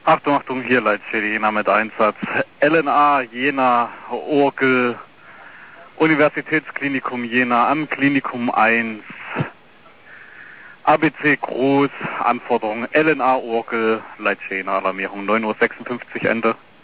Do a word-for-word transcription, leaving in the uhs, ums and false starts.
Achtung, Achtung, hier Leitstelle Jena mit Einsatz. L N A, Jena, Orgel, Universitätsklinikum Jena, am Klinikum eins. A B C Groß, Anforderung L N A, Orgel, Leitstelle Jena, Alarmierung neun Uhr sechsundfünfzig, Ende.